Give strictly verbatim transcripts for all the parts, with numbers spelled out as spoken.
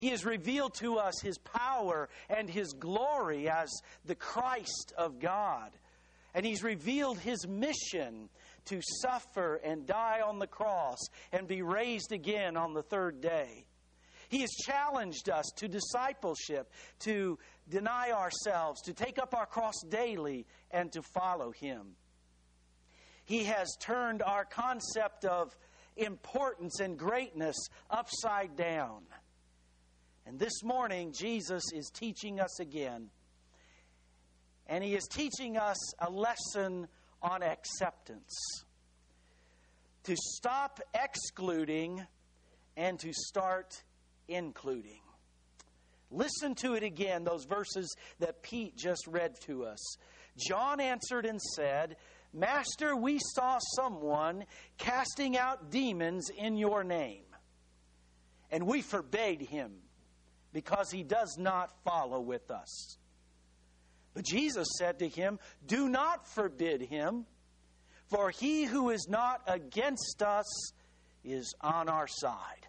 He has revealed to us His power and His glory as the Christ of God. And He's revealed His mission to suffer and die on the cross and be raised again on the third day. He has challenged us to discipleship, to deny ourselves, to take up our cross daily, and to follow Him. He has turned our concept of importance and greatness upside down. And this morning, Jesus is teaching us again. And He is teaching us a lesson on acceptance. To stop excluding and to start including. Listen to it again, those verses that Pete just read to us. John answered and said, Master, we saw someone casting out demons in your name, and we forbade him, because he does not follow with us. But Jesus said to him, Do not forbid him, for he who is not against us is on our side.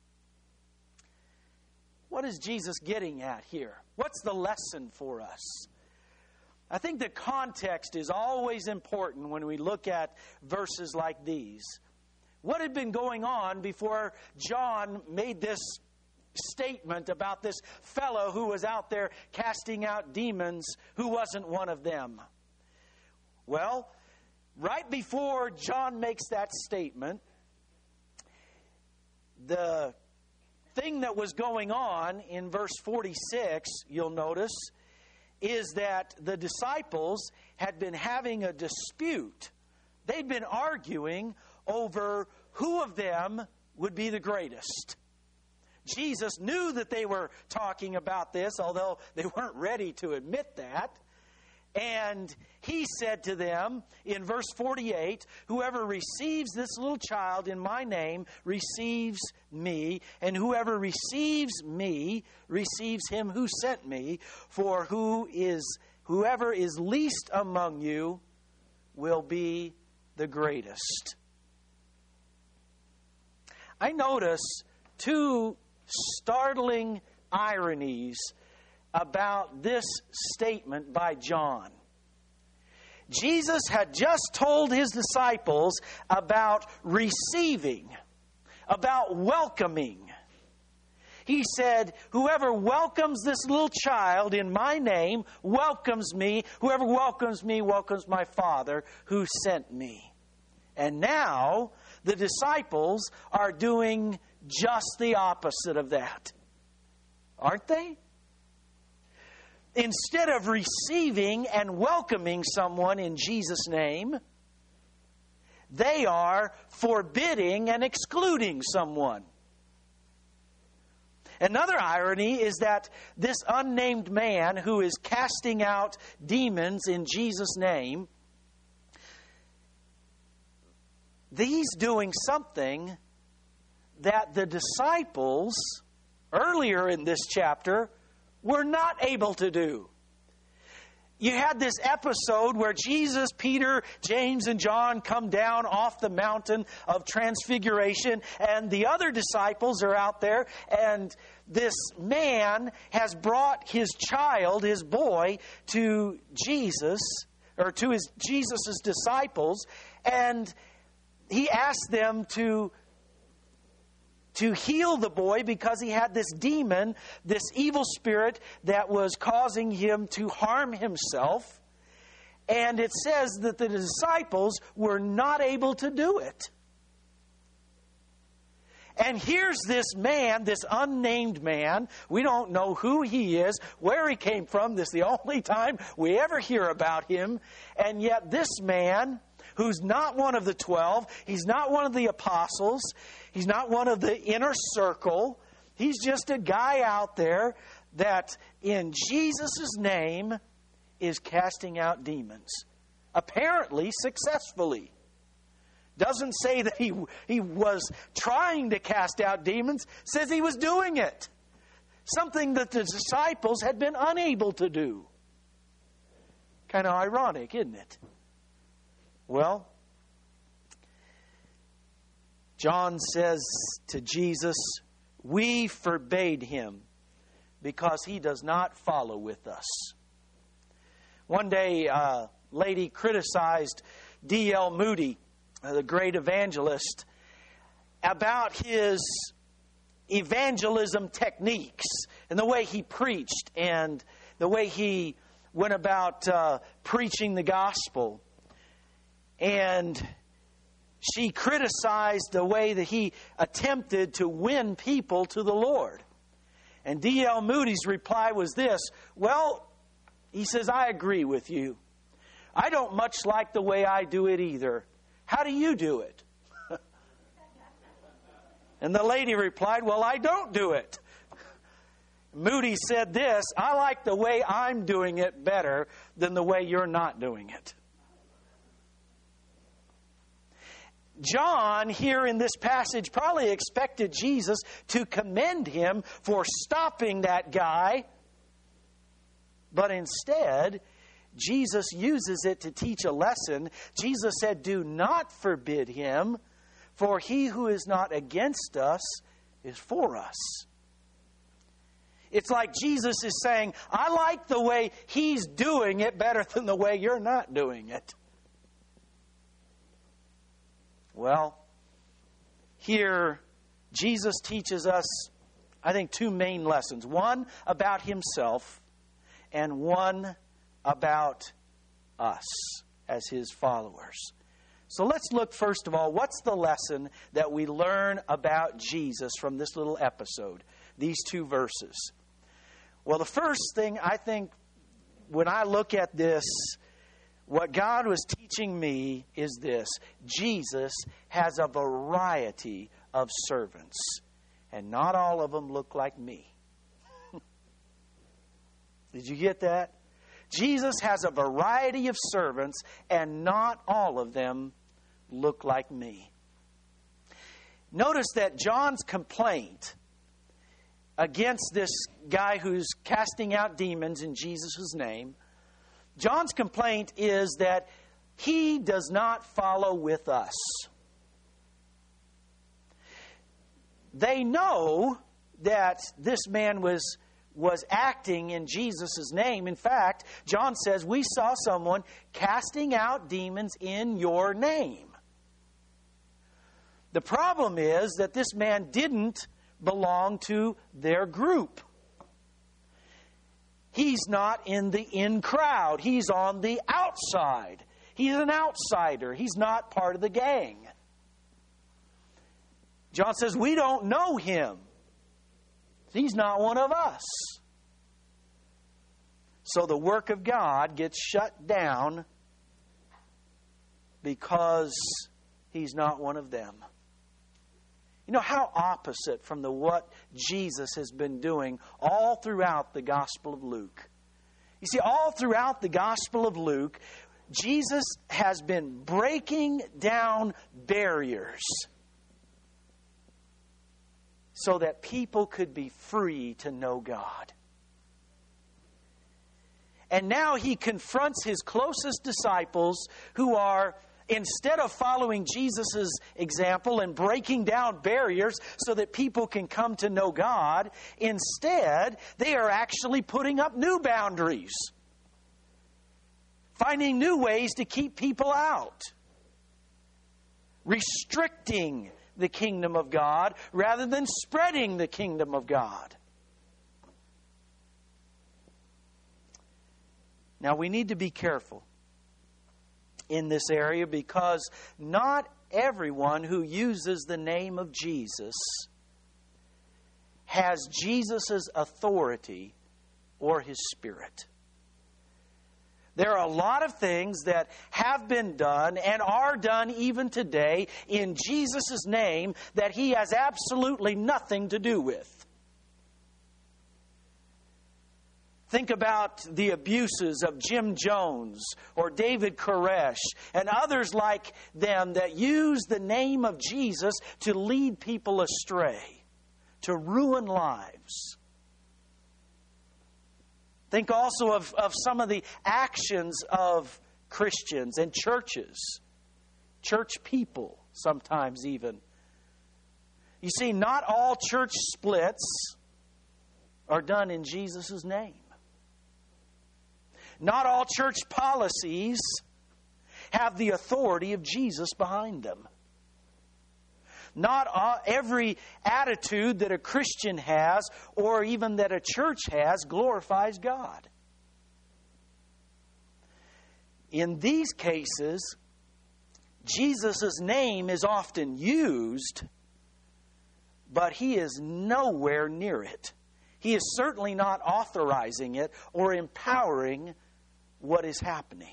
What is Jesus getting at here? What's the lesson for us? I think the context is always important when we look at verses like these. What had been going on before John made this statement about this fellow who was out there casting out demons who wasn't one of them? Well, right before John makes that statement, the thing that was going on in verse forty-six, you'll notice, is that the disciples had been having a dispute. They'd been arguing over who of them would be the greatest. Jesus knew that they were talking about this, although they weren't ready to admit that. And He said to them in verse forty-eight, Whoever receives this little child in my name receives me, and whoever receives me receives him who sent me. For who is whoever is least among you will be the greatest. I notice two startling ironies about this statement by John. Jesus had just told His disciples about receiving, about welcoming. He said, Whoever welcomes this little child in my name welcomes me. Whoever welcomes me welcomes my Father who sent me. And now the disciples are doing just the opposite of that. Aren't they? Instead of receiving and welcoming someone in Jesus' name, they are forbidding and excluding someone. Another irony is that this unnamed man who is casting out demons in Jesus' name, he's doing something that the disciples earlier in this chapter were not able to do. You had this episode where Jesus, Peter, James, and John come down off the mountain of transfiguration, and the other disciples are out there, and this man has brought his child, his boy, to Jesus, or to his Jesus' disciples, and he asked them to to heal the boy because he had this demon, this evil spirit that was causing him to harm himself. And it says that the disciples were not able to do it. And here's this man, this unnamed man. We don't know who he is, where he came from. This is the only time we ever hear about him. And yet this man, who's not one of the twelve, he's not one of the apostles, he's not one of the inner circle, he's just a guy out there that in Jesus' name is casting out demons. Apparently successfully. Doesn't say that he, he was trying to cast out demons, says he was doing it. Something that the disciples had been unable to do. Kind of ironic, isn't it? Well, John says to Jesus, We forbade him because he does not follow with us. One day, a lady criticized D L Moody, the great evangelist, about his evangelism techniques and the way he preached and the way he went about uh, preaching the gospel. And she criticized the way that he attempted to win people to the Lord. And D L Moody's reply was this: well, he says, I agree with you. I don't much like the way I do it either. How do you do it? And the lady replied, well, I don't do it. Moody said this: I like the way I'm doing it better than the way you're not doing it. John, here in this passage, probably expected Jesus to commend him for stopping that guy. But instead, Jesus uses it to teach a lesson. Jesus said, do not forbid him, for he who is not against us is for us. It's like Jesus is saying, I like the way he's doing it better than the way you're not doing it. Well, here Jesus teaches us, I think, two main lessons. One about himself and one about us as his followers. So let's look first of all, what's the lesson that we learn about Jesus from this little episode, these two verses? Well, the first thing I think when I look at this, what God was teaching me is this: Jesus has a variety of servants, and not all of them look like me. Did you get that? Jesus has a variety of servants, and not all of them look like me. Notice that John's complaint against this guy who's casting out demons in Jesus' name, John's complaint is that he does not follow with us. They know that this man was, was acting in Jesus' name. In fact, John says, we saw someone casting out demons in your name. The problem is that this man didn't belong to their group. He's not in the in crowd. He's on the outside. He's an outsider. He's not part of the gang. John says, we don't know him. He's not one of us. So the work of God gets shut down because he's not one of them. You know, how opposite from the what Jesus has been doing all throughout the Gospel of Luke. You see, all throughout the Gospel of Luke, Jesus has been breaking down barriers so that people could be free to know God. And now he confronts his closest disciples who are, instead of following Jesus' example and breaking down barriers so that people can come to know God, instead, they are actually putting up new boundaries, finding new ways to keep people out, restricting the kingdom of God rather than spreading the kingdom of God. Now, we need to be careful in this area because not everyone who uses the name of Jesus has Jesus' authority or His Spirit. There are a lot of things that have been done and are done even today in Jesus' name that He has absolutely nothing to do with. Think about the abuses of Jim Jones or David Koresh and others like them that use the name of Jesus to lead people astray, to ruin lives. Think also of, of some of the actions of Christians and churches, church people sometimes even, You see, not all church splits are done in Jesus' name. Not all church policies have the authority of Jesus behind them. Not all, every attitude that a Christian has, or even that a church has, glorifies God. In these cases, Jesus' name is often used, but He is nowhere near it. He is certainly not authorizing it or empowering what is happening.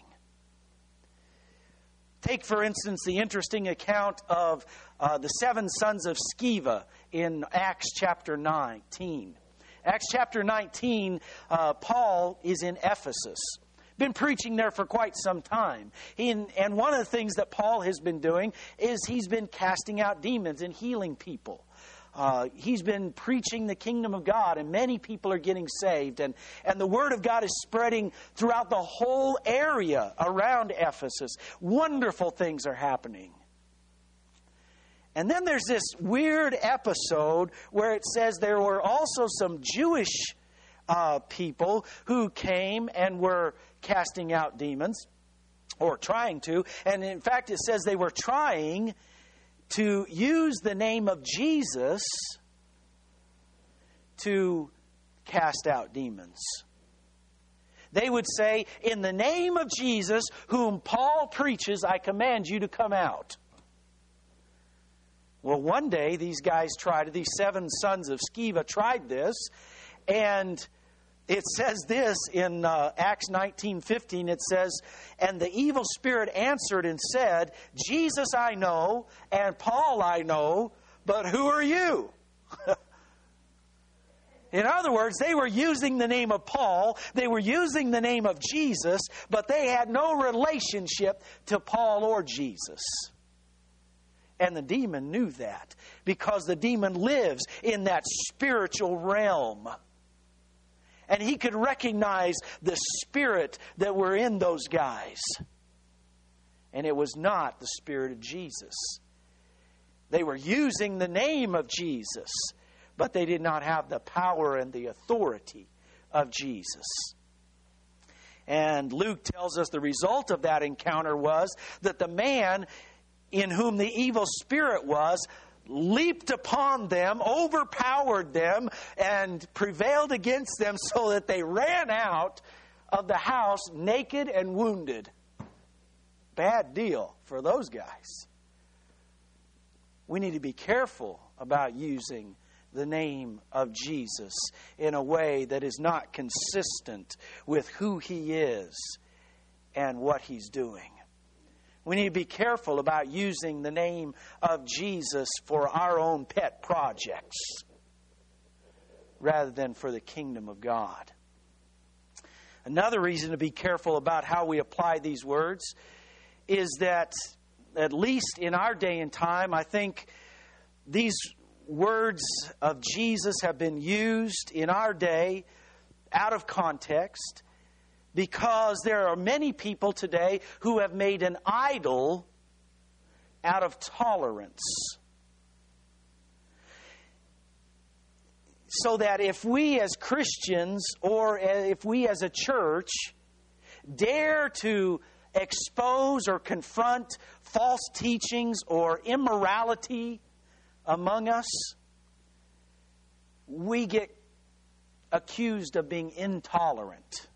Take, for instance, the interesting account of uh, the seven sons of Sceva in Acts chapter nineteen. Acts chapter nineteen, uh, Paul is in Ephesus. Been preaching there for quite some time. He, and one of the things that Paul has been doing is he's been casting out demons and healing people. Uh, he's been preaching the kingdom of God, and many people are getting saved. And, and the Word of God is spreading throughout the whole area around Ephesus. Wonderful things are happening. And then there's this weird episode where it says there were also some Jewish uh, people who came and were casting out demons, or trying to. And in fact, it says they were trying to use the name of Jesus to cast out demons. They would say, "In the name of Jesus, whom Paul preaches, I command you to come out." Well, one day these guys tried it. These seven sons of Sceva tried this, and it says this in uh, Acts nineteen fifteen. It says, "And the evil spirit answered and said, Jesus I know, and Paul I know, but who are you?" In other words, they were using the name of Paul, they were using the name of Jesus, but they had no relationship to Paul or Jesus. And the demon knew that, because the demon lives in that spiritual realm. And he could recognize the spirit that were in those guys. And it was not the Spirit of Jesus. They were using the name of Jesus, but they did not have the power and the authority of Jesus. And Luke tells us the result of that encounter was that the man in whom the evil spirit was leaped upon them, overpowered them, and prevailed against them so that they ran out of the house naked and wounded. Bad deal for those guys. We need to be careful about using the name of Jesus in a way that is not consistent with who He is and what He's doing. We need to be careful about using the name of Jesus for our own pet projects rather than for the kingdom of God. Another reason to be careful about how we apply these words is that, at least in our day and time, I think these words of Jesus have been used in our day out of context, because there are many people today who have made an idol out of tolerance. So that if we as Christians, or if we as a church, dare to expose or confront false teachings or immorality among us, we get accused of being intolerant.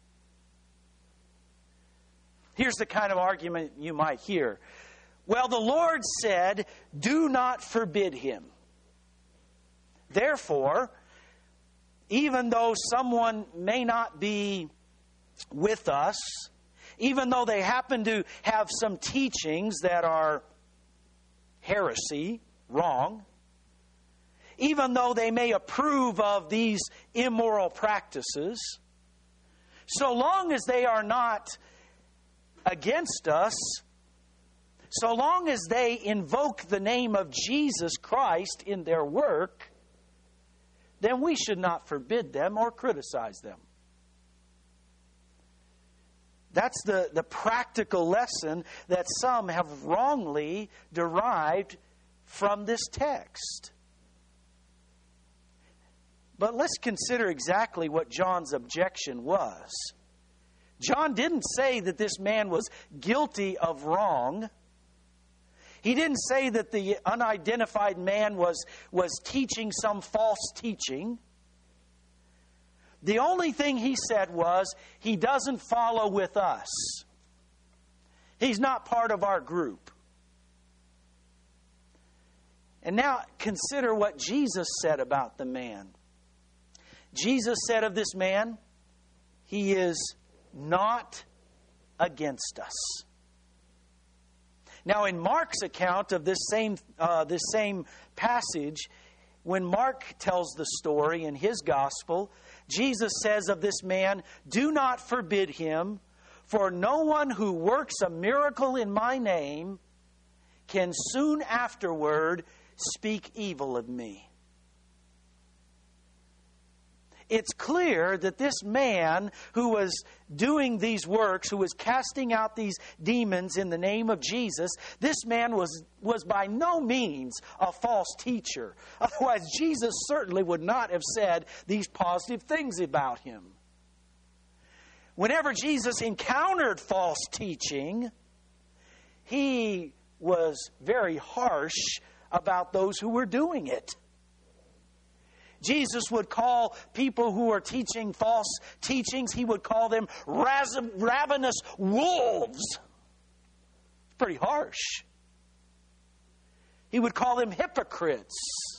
Here's the kind of argument you might hear. Well, the Lord said, "Do not forbid him." Therefore, even though someone may not be with us, even though they happen to have some teachings that are heresy, wrong, even though they may approve of these immoral practices, so long as they are not against us, so long as they invoke the name of Jesus Christ in their work, then we should not forbid them or criticize them. That's the, the practical lesson that some have wrongly derived from this text. But let's consider exactly what John's objection was. John didn't say that this man was guilty of wrong. He didn't say that the unidentified man was, was teaching some false teaching. The only thing he said was, he doesn't follow with us. He's not part of our group. And now consider what Jesus said about the man. Jesus said of this man, he is not against us. Now, in Mark's account of this same uh, this same passage, when Mark tells the story in his gospel, Jesus says of this man, "Do not forbid him, for no one who works a miracle in my name can soon afterward speak evil of me." It's clear that this man who was doing these works, who was casting out these demons in the name of Jesus, this man was, was by no means a false teacher. Otherwise, Jesus certainly would not have said these positive things about him. Whenever Jesus encountered false teaching, he was very harsh about those who were doing it. Jesus would call people who are teaching false teachings, he would call them raz- ravenous wolves. It's pretty harsh. He would call them hypocrites.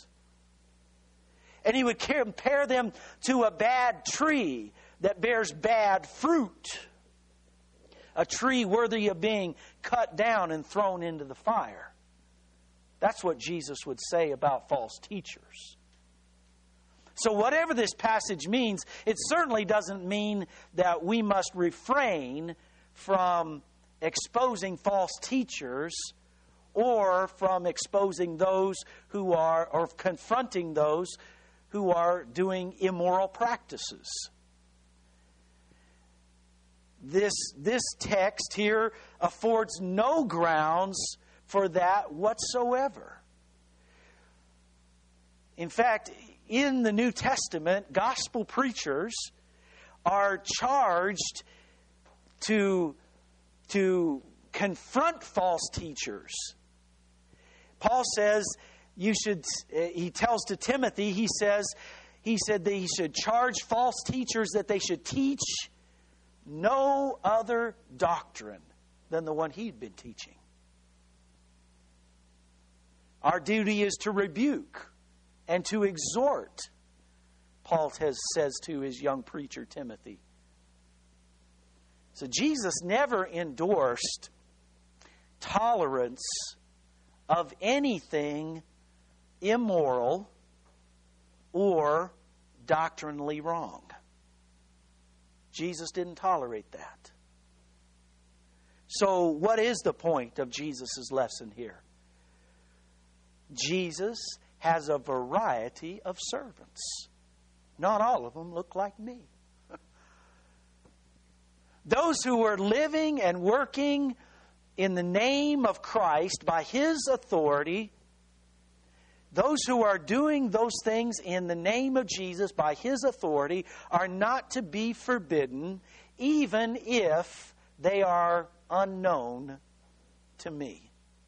And he would compare them to a bad tree that bears bad fruit. A tree worthy of being cut down and thrown into the fire. That's what Jesus would say about false teachers. So whatever this passage means, it certainly doesn't mean that we must refrain from exposing false teachers or from exposing those who are, or confronting those who are doing immoral practices. This, this text here affords no grounds for that whatsoever. In fact, in the New Testament, gospel preachers are charged to, to confront false teachers. Paul says you should, he tells to Timothy, he says, he said that he should charge false teachers that they should teach no other doctrine than the one he'd been teaching. Our duty is to rebuke and to exhort, Paul has, says to his young preacher Timothy. So Jesus never endorsed tolerance of anything immoral or doctrinally wrong. Jesus didn't tolerate that. So what is the point of Jesus' lesson here? Jesus has a variety of servants. Not all of them look like me. Those who are living and working in the name of Christ by His authority, those who are doing those things in the name of Jesus by His authority are not to be forbidden, even if they are unknown to me.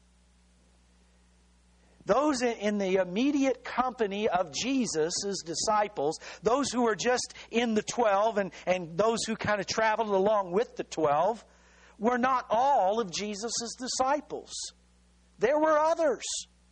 Those in the immediate company of Jesus' disciples, those who were just in the twelve and, and those who kind of traveled along with the twelve, were not all of Jesus' disciples. There were others.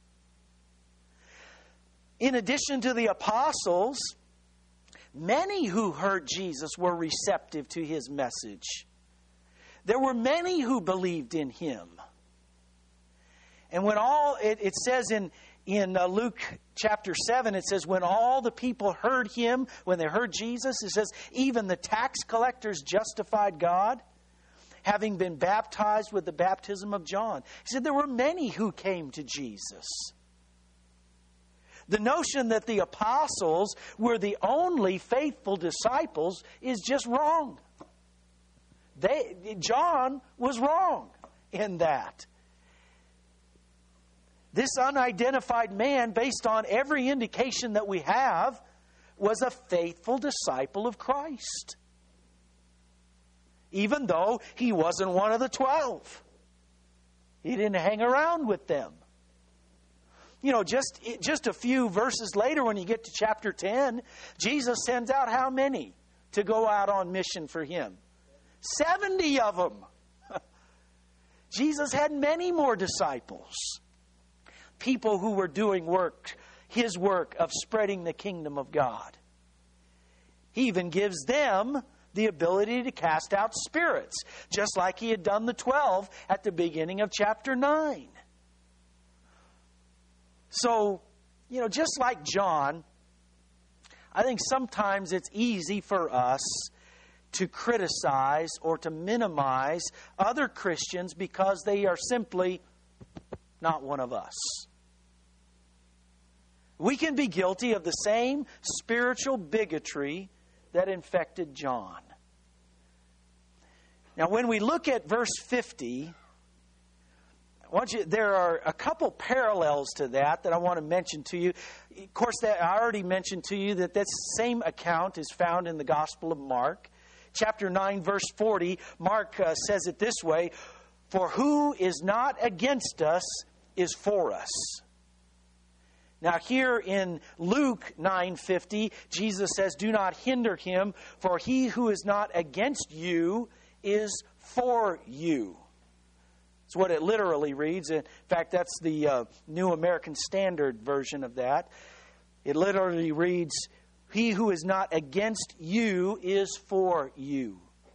In addition to the apostles, many who heard Jesus were receptive to His message. There were many who believed in Him. And when all, it, it says in, in uh, Luke chapter seven, it says, when all the people heard Him, when they heard Jesus, it says, even the tax collectors justified God, having been baptized with the baptism of John. He said there were many who came to Jesus. The notion that the apostles were the only faithful disciples is just wrong. They, John was wrong in that. This unidentified man, based on every indication that we have, was a faithful disciple of Christ, even though he wasn't one of the twelve. He didn't hang around with them. You know, just, just a few verses later, when you get to chapter ten, Jesus sends out how many to go out on mission for Him? seventy of them. Jesus had many more disciples. People who were doing work, His work of spreading the kingdom of God. He even gives them the ability to cast out spirits, just like He had done the twelve at the beginning of chapter nine. So, you know, just like John, I think sometimes it's easy for us to criticize or to minimize other Christians because they are simply not one of us. We can be guilty of the same spiritual bigotry that infected John. Now, when we look at verse fifty, I want you, there are a couple parallels to that that I want to mention to you. Of course, that I already mentioned to you that this same account is found in the Gospel of Mark. Chapter nine, verse forty, Mark uh, says it this way, "For who is not against us is for us." Now here in Luke nine fifty, Jesus says, "Do not hinder him, for he who is not against you is for you." That's what it literally reads. In fact, that's the uh, New American Standard version of that. It literally reads, "He who is not against you is for you."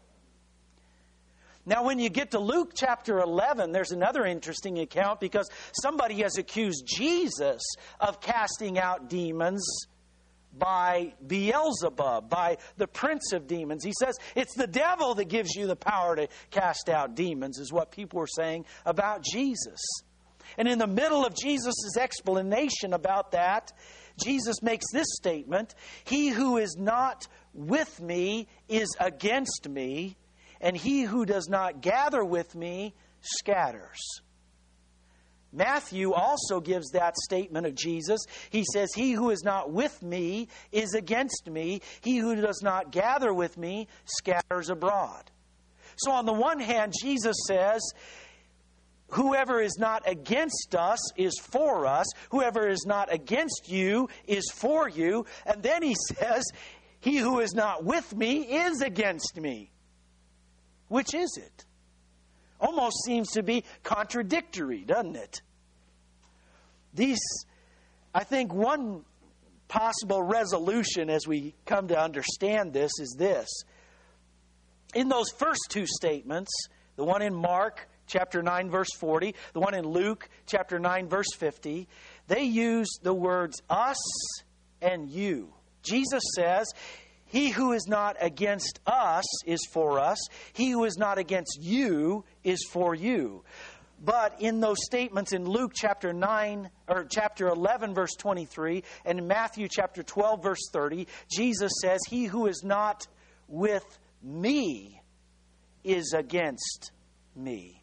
Now, when you get to Luke chapter eleven, there's another interesting account because somebody has accused Jesus of casting out demons by Beelzebub, by the prince of demons. He says it's the devil that gives you the power to cast out demons, is what people were saying about Jesus. And in the middle of Jesus' explanation about that, Jesus makes this statement, "He who is not with me is against me, and he who does not gather with me scatters." Matthew also gives that statement of Jesus. He says, "He who is not with me is against me. He who does not gather with me scatters abroad." So on the one hand, Jesus says, whoever is not against us is for us. Whoever is not against you is for you. And then he says, he who is not with me is against me. Which is it? Almost seems to be contradictory, doesn't it? These, I think one possible resolution as we come to understand this is this. In those first two statements, the one in Mark chapter nine, verse forty, the one in Luke chapter nine, verse fifty, they use the words us and you. Jesus says, he who is not against us is for us. He who is not against you is for you. But in those statements in Luke chapter nine or chapter eleven, verse twenty-three, and in Matthew chapter twelve, verse thirty, Jesus says, he who is not with me is against me.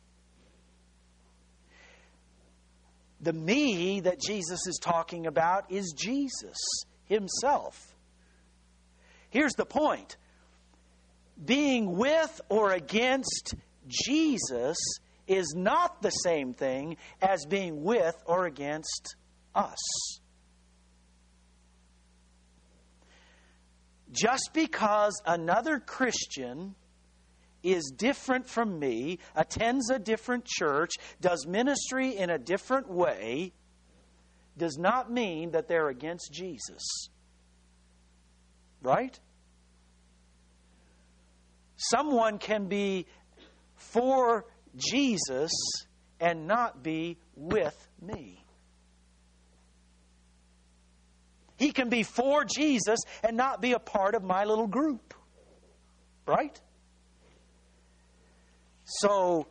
The me that Jesus is talking about is Jesus himself. Here's the point. Being with or against Jesus is not the same thing as being with or against us. Just because another Christian is different from me, attends a different church, does ministry in a different way, does not mean that they're against Jesus. Right? Someone can be for Jesus and not be with me. He can be for Jesus and not be a part of my little group. Right? So,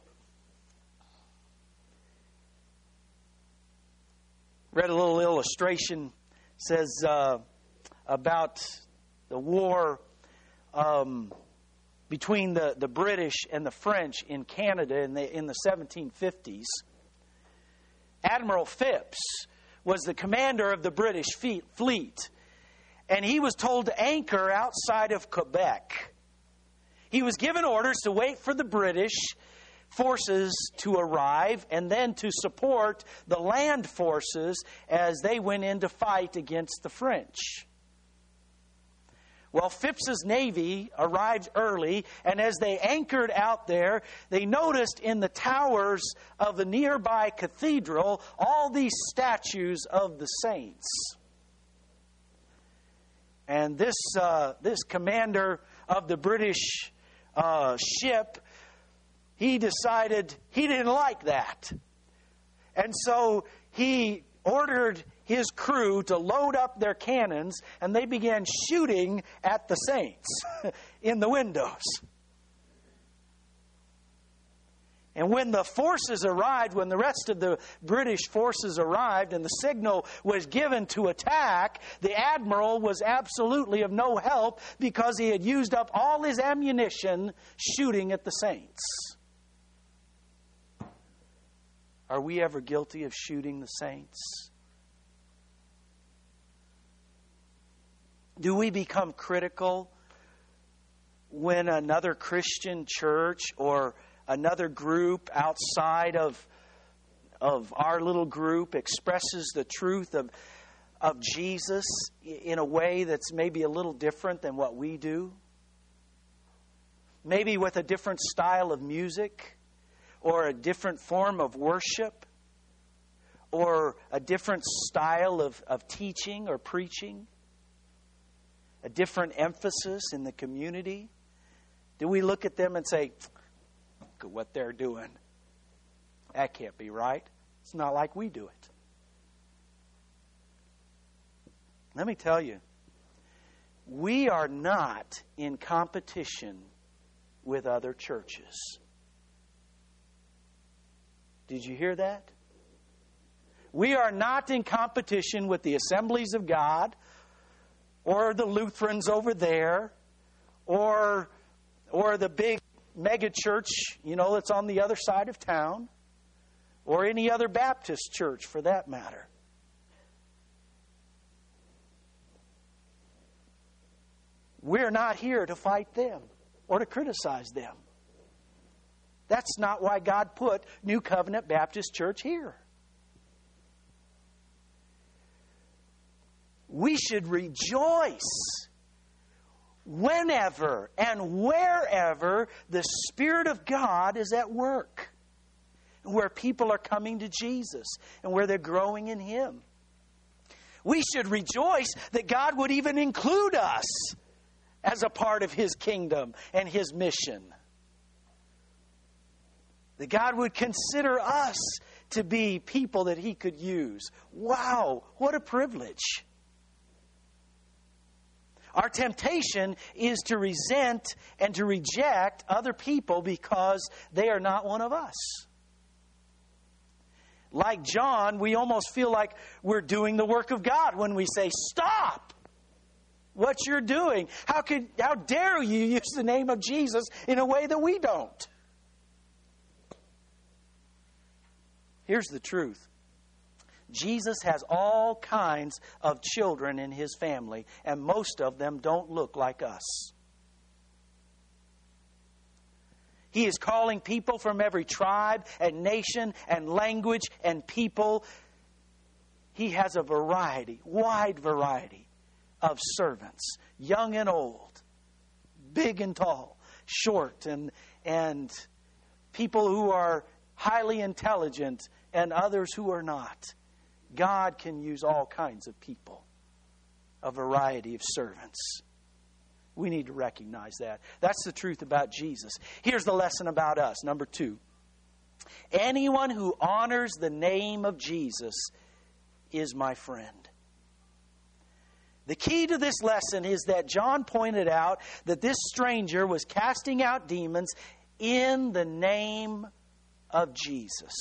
read a little illustration, says uh, about the war um, between the, the British and the French in Canada in the, in the seventeen fifties. Admiral Phipps was the commander of the British fleet. and he was told to anchor outside of Quebec. He was given orders to wait for the British forces to arrive and then to support the land forces as they went in to fight against the French. Well, Phips's navy arrived early, and as they anchored out there, they noticed in the towers of the nearby cathedral all these statues of the saints. And this uh, this commander of the British uh, ship, he decided he didn't like that. And so he ordered his crew to load up their cannons, and they began shooting at the saints in the windows. And when the forces arrived, when the rest of the British forces arrived and the signal was given to attack, the admiral was absolutely of no help because he had used up all his ammunition shooting at the saints. Are we ever guilty of shooting the saints? Do we become critical when another Christian church or another group outside of, of our little group expresses the truth of, of Jesus in a way that's maybe a little different than what we do? Maybe with a different style of music, or a different form of worship, or a different style of, of teaching or preaching, a different emphasis in the community? Do we look at them and say, look at what they're doing? That can't be right. It's not like we do it. Let me tell you, we are not in competition with other churches. Did you hear that? We are not in competition with the Assemblies of God or the Lutherans over there or, or the big mega church, you know, that's on the other side of town, or any other Baptist church for that matter. We're not here to fight them or to criticize them. That's not why God put New Covenant Baptist Church here. We should rejoice whenever and wherever the Spirit of God is at work, where people are coming to Jesus and where they're growing in Him. We should rejoice that God would even include us as a part of His kingdom and His mission. That God would consider us to be people that He could use. Wow, what a privilege. Our temptation is to resent and to reject other people because they are not one of us. Like John, we almost feel like we're doing the work of God when we say, stop what you're doing. How could, how dare you use the name of Jesus in a way that we don't? Here's the truth. Jesus has all kinds of children in His family, and most of them don't look like us. He is calling people from every tribe and nation and language and people. He has a variety, wide variety of servants, young and old, big and tall, short and, and people who are highly intelligent and others who are not. God can use all kinds of people, a variety of servants. We need to recognize that. That's the truth about Jesus. Here's the lesson about us. Number two. Anyone who honors the name of Jesus is my friend. The key to this lesson is that John pointed out that this stranger was casting out demons in the name of Jesus.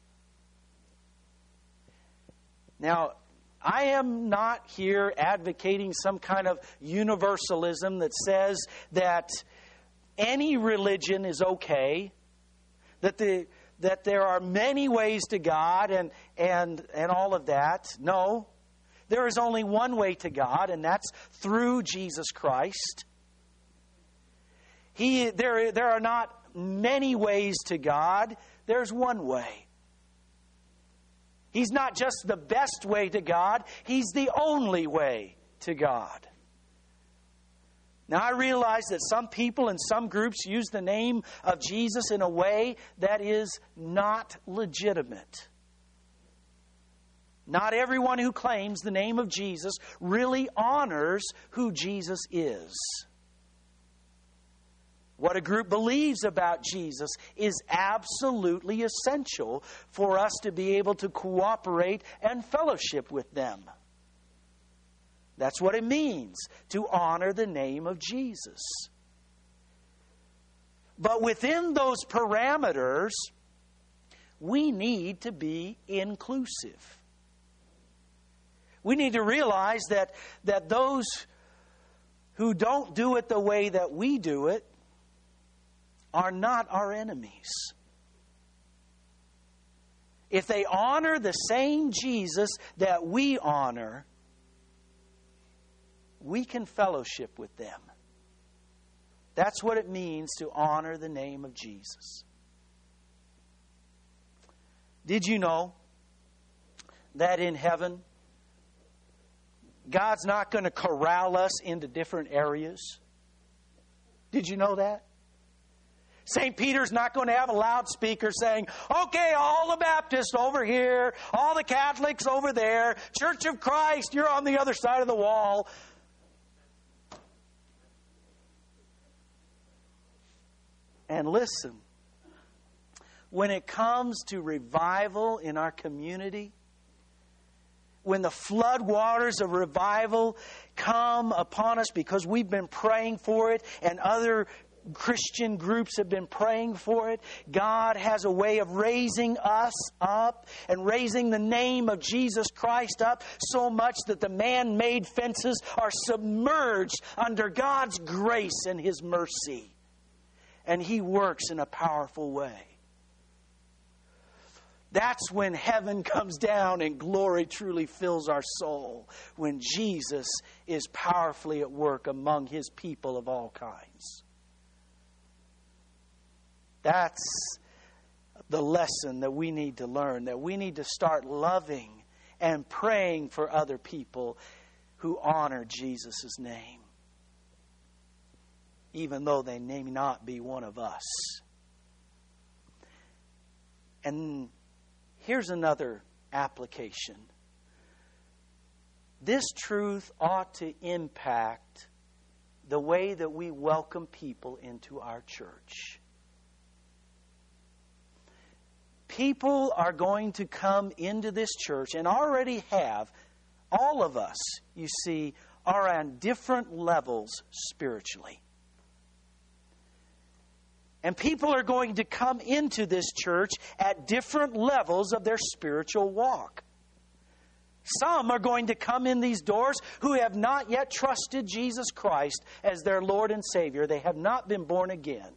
Now, I am not here advocating some kind of universalism that says that any religion is okay, that the that there are many ways to God and and and all of that. No. There is only one way to God, and that's through Jesus Christ. He, there, there are not many ways to God. There's one way. He's not just the best way to God. He's the only way to God. Now, I realize that some people and some groups use the name of Jesus in a way that is not legitimate. Not everyone who claims the name of Jesus really honors who Jesus is. What a group believes about Jesus is absolutely essential for us to be able to cooperate and fellowship with them. That's what it means to honor the name of Jesus. But within those parameters, we need to be inclusive. We need to realize that, that those who don't do it the way that we do it are not our enemies. If they honor the same Jesus that we honor, we can fellowship with them. That's what it means to honor the name of Jesus. Did you know that in heaven, God's not going to corral us into different areas? Did you know that? Saint Peter's not going to have a loudspeaker saying, okay, all the Baptists over here, all the Catholics over there, Church of Christ, you're on the other side of the wall. And listen, when it comes to revival in our community, when the flood waters of revival come upon us because we've been praying for it and other Christian groups have been praying for it, God has a way of raising us up and raising the name of Jesus Christ up so much that the man-made fences are submerged under God's grace and His mercy. And He works in a powerful way. That's when heaven comes down and glory truly fills our soul. When Jesus is powerfully at work among His people of all kinds. That's the lesson that we need to learn. That we need to start loving and praying for other people who honor Jesus' name. Even though they may not be one of us. And here's another application. This truth ought to impact the way that we welcome people into our church. People are going to come into this church and already have. All of us, you see, are on different levels spiritually. And people are going to come into this church at different levels of their spiritual walk. Some are going to come in these doors who have not yet trusted Jesus Christ as their Lord and Savior. They have not been born again.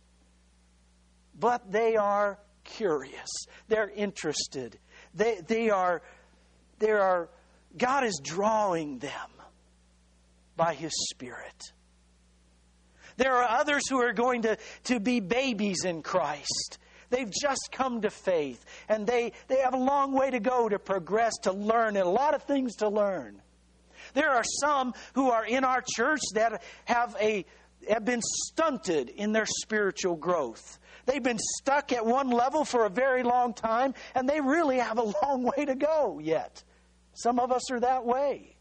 But they are curious. They're interested. They, they are, they are, God is drawing them by His Spirit. There are others who are going to, to be babies in Christ. They've just come to faith. And they, they have a long way to go to progress, to learn, and a lot of things to learn. There are some who are in our church that have, a, have been stunted in their spiritual growth. They've been stuck at one level for a very long time, and they really have a long way to go yet. Some of us are that way.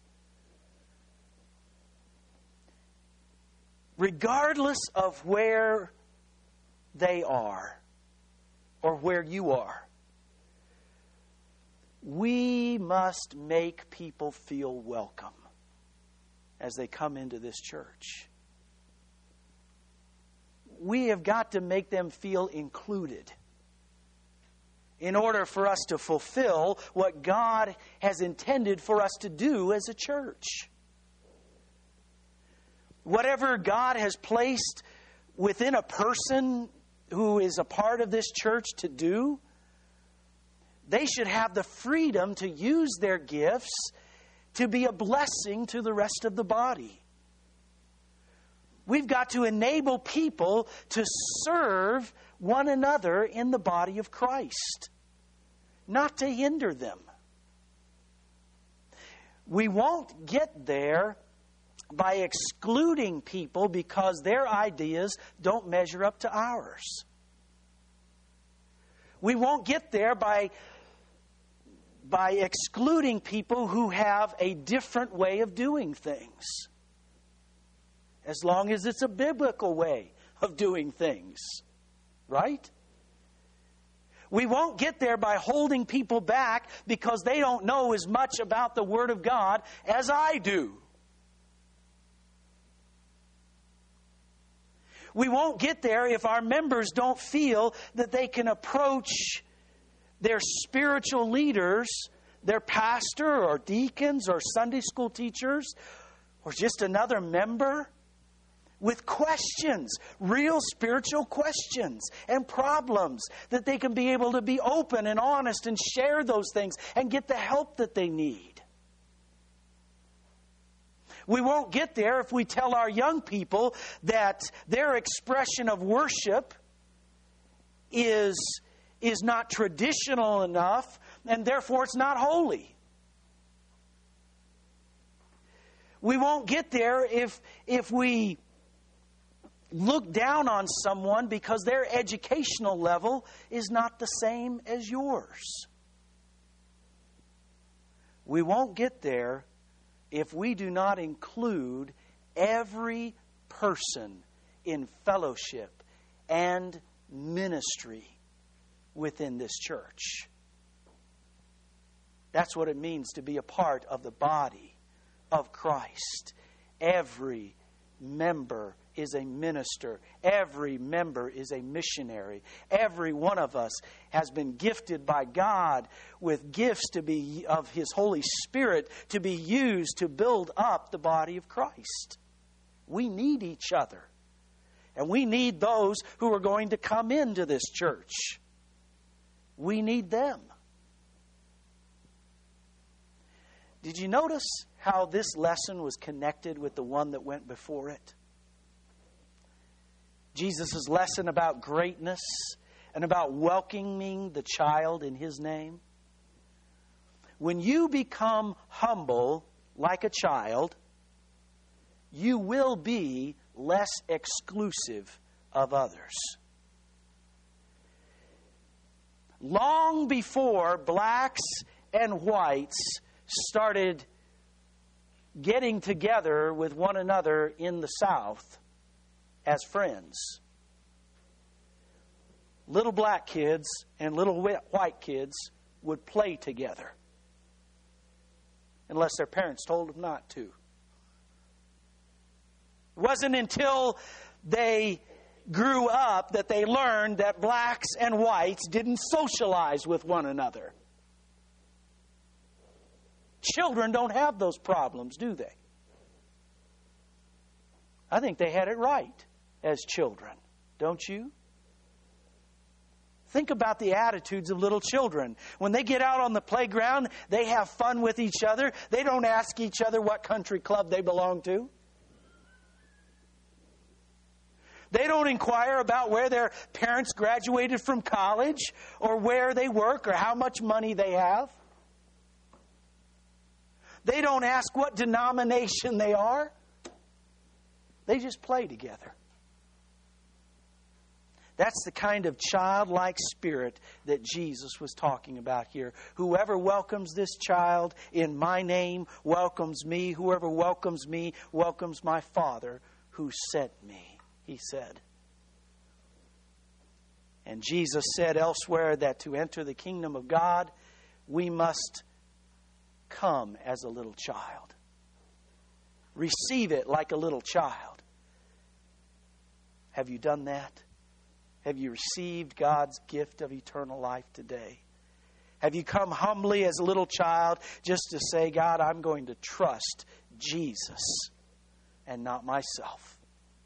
Regardless of where they are or where you are, we must make people feel welcome as they come into this church. We have got to make them feel included in order for us to fulfill what God has intended for us to do as a church. Whatever God has placed within a person who is a part of this church to do, they should have the freedom to use their gifts to be a blessing to the rest of the body. We've got to enable people to serve one another in the body of Christ, not to hinder them. We won't get there by excluding people because their ideas don't measure up to ours. We won't get there by, by excluding people who have a different way of doing things, as long as it's a biblical way of doing things, right? We won't get there by holding people back because they don't know as much about the Word of God as I do. We won't get there if our members don't feel that they can approach their spiritual leaders, their pastor or deacons or Sunday school teachers or just another member with questions, real spiritual questions and problems, that they can be able to be open and honest and share those things and get the help that they need. We won't get there if we tell our young people that their expression of worship is, is not traditional enough and therefore it's not holy. We won't get there if, if we look down on someone because their educational level is not the same as yours. We won't get there if we do not include every person in fellowship and ministry within this church. That's what it means to be a part of the body of Christ. Every member is a minister. Every member is a missionary. Every one of us has been gifted by God with gifts to be of His Holy Spirit to be used to build up the body of Christ. We need each other. And we need those who are going to come into this church. We need them. Did you notice how this lesson was connected with the one that went before it? Jesus' lesson about greatness and about welcoming the child in His name. When you become humble like a child, you will be less exclusive of others. Long before blacks and whites started getting together with one another in the South as friends, little black kids and little white kids would play together unless their parents told them not to. It wasn't until they grew up that they learned that blacks and whites didn't socialize with one another. Children don't have those problems, do they? I think they had it right as children, don't you? Think about the attitudes of little children. When they get out on the playground, they have fun with each other. They don't ask each other what country club they belong to. They don't inquire about where their parents graduated from college or where they work or how much money they have. They don't ask what denomination they are. They just play together. That's the kind of childlike spirit that Jesus was talking about here. Whoever welcomes this child in my name welcomes me. Whoever welcomes me welcomes my Father who sent me, He said. And Jesus said elsewhere that to enter the kingdom of God, we must come as a little child. Receive it like a little child. Have you done that? Have you received God's gift of eternal life today? Have you come humbly as a little child just to say, God, I'm going to trust Jesus and not myself?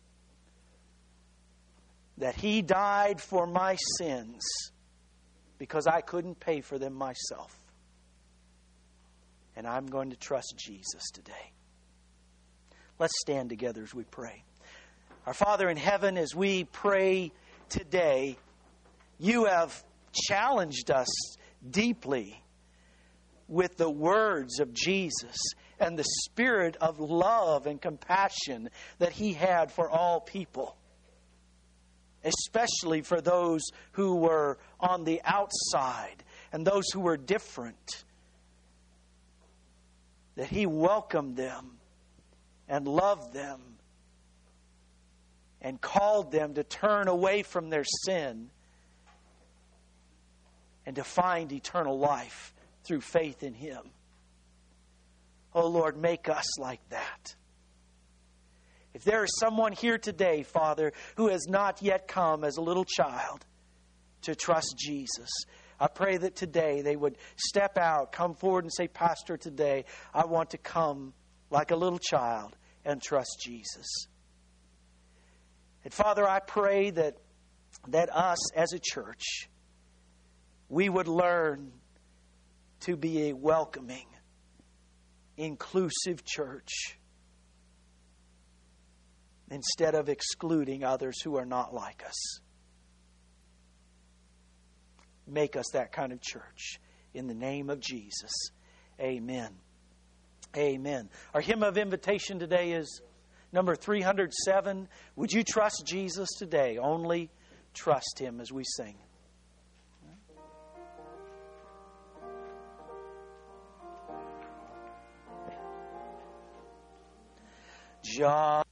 That He died for my sins because I couldn't pay for them myself. and I'm going to trust Jesus today. Let's stand together as we pray. Our Father in heaven, as we pray today, You have challenged us deeply with the words of Jesus and the spirit of love and compassion that He had for all people, especially for those who were on the outside and those who were different, that He welcomed them and loved them and called them to turn away from their sin and to find eternal life through faith in Him. Oh Lord, make us like that. If there is someone here today, Father, who has not yet come as a little child to trust Jesus, I pray that today they would step out, come forward and say, Pastor, today I want to come like a little child and trust Jesus. And Father, I pray that, that us as a church, we would learn to be a welcoming, inclusive church instead of excluding others who are not like us. Make us that kind of church. In the name of Jesus, amen. Amen. Our hymn of invitation today is number three hundred seven. Would you trust Jesus today? Only trust Him as we sing. John